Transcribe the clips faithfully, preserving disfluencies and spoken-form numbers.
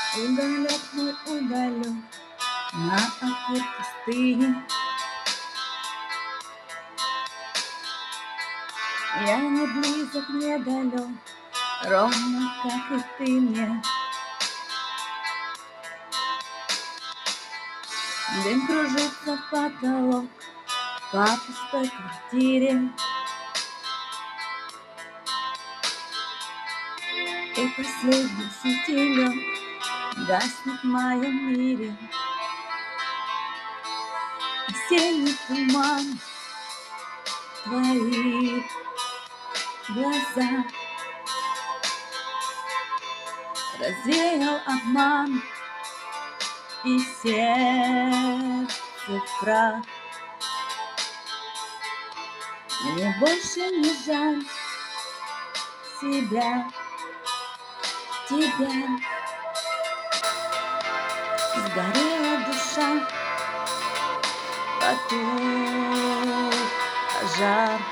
Уголек мой, уголек на окне пустыни. Я не близок, не далек, ровно как и ты мне. Дым кружится в потолок по пустой квартире. И последний светилек гаснет в моем мире. Осенний туман, твои глаза развеял обман, и сердце в прах. Мне больше не жаль себя, тебя. Сгорела душа, потух пожар.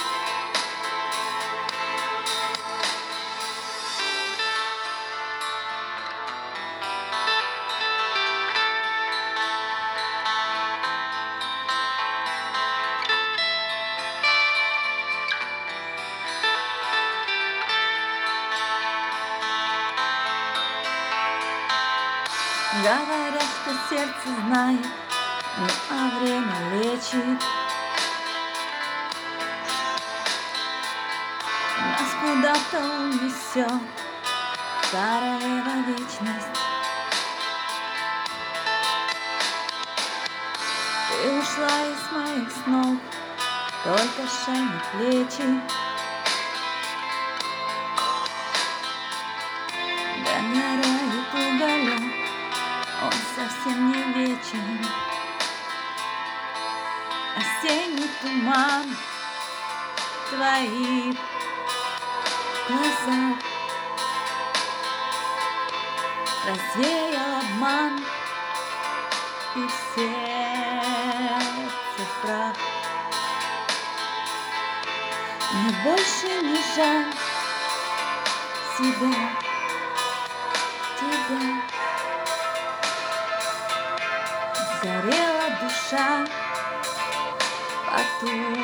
Говорят, что сердце знает, ну а время лечит. Нас куда-то унесет старая вечность. Ты ушла из моих снов, только шея плечи. Догорает уголек, он совсем не вечен. Осенний туман, твои глаза развеял обман, и в сердце прах. Мне больше не жаль себя, тебя. Сгорела душа, потух